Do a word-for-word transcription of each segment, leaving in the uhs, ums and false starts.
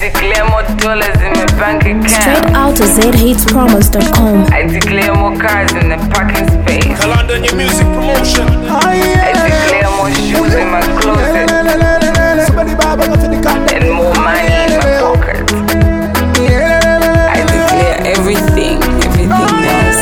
declare more dollars in my bank account. Straight out to z hits promos dot com. I declare more cars in the parking space. London, your music promotion. I declare more shoes in my closet. And more money in my pocket. I declare everything, everything else.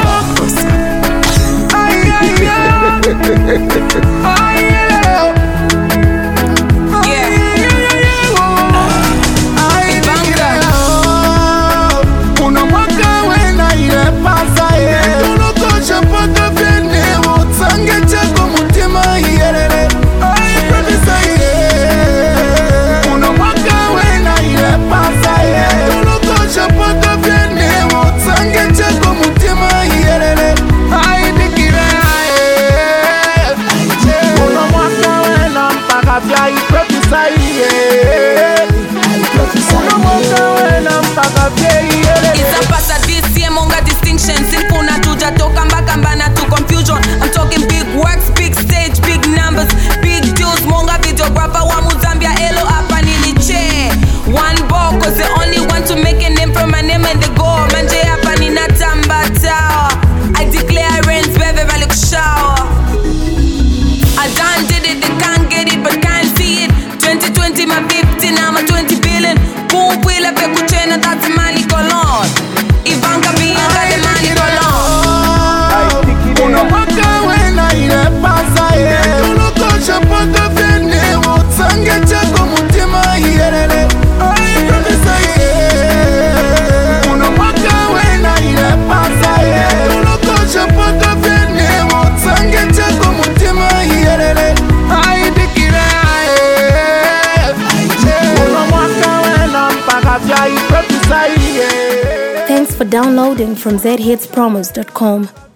It's a pass at this year, monga distinction. Simple na tuja toka mbaka mbana to confusion. I'm talking big works, big stage, big numbers, big deals. Monga videographer wa Muzambia, elo hapa niliche. One ball, cause they only want to make a name from my name and they go. Manje hapa nina tamba tower. I declare rains, baby, I look shower. I done did it, they can't get it, but can't see it. twenty twenty, my fifteen, I'm a twenty billion. Boom, wheel up, kuchena, that's the money colon. Ivanka Bianca, the money colon. Uno waka wena ile pasa ye. Uno tosha paka vene Sange chako mutima yelele. Ay, profesa ye. Uno waka wena ile pasa ye. Uno tosha paka vene Sange chako mutima yelele. Ay, dikire ye. Uno waka wena mpaka vya i profesa ye. Thanks for downloading from z hits promos dot com.